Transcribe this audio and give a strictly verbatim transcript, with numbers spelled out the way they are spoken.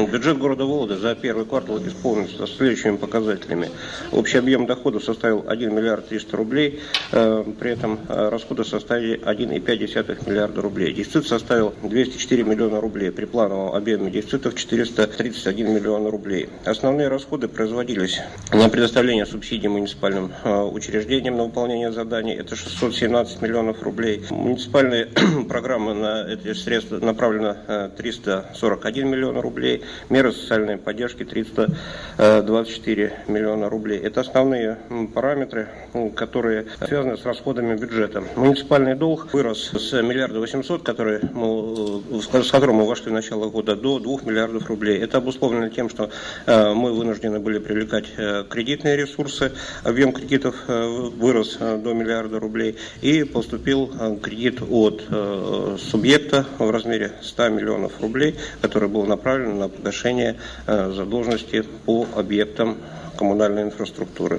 Бюджет города Вологды за первый квартал исполнился со следующими показателями. Общий объем доходов составил один миллиард триста рублей, при этом расходы составили один и пять десятых миллиарда рублей. Дефицит составил двести четыре миллиона рублей, при плановом объеме дефицитов четыреста тридцать один миллион рублей. Основные расходы производились на предоставление субсидий муниципальным учреждениям на выполнение заданий, это шестьсот семнадцать миллионов рублей. Муниципальные программы на эти средства направлено триста сорок один миллион рублей, меры социальной поддержки триста двадцать четыре миллиона рублей. Это основные параметры, которые связаны с расходами бюджета. Муниципальный долг вырос с миллиарда восемьсот, который мы, с которым мы вошли в начало года, до двух миллиардов рублей. Это обусловлено тем, что мы вынуждены были привлекать кредитные ресурсы, объем кредитов вырос до миллиарда рублей, и поступил кредит от субъекта в размере ста миллионов рублей, который был направлен на погашение задолженности по объектам коммунальной инфраструктуры.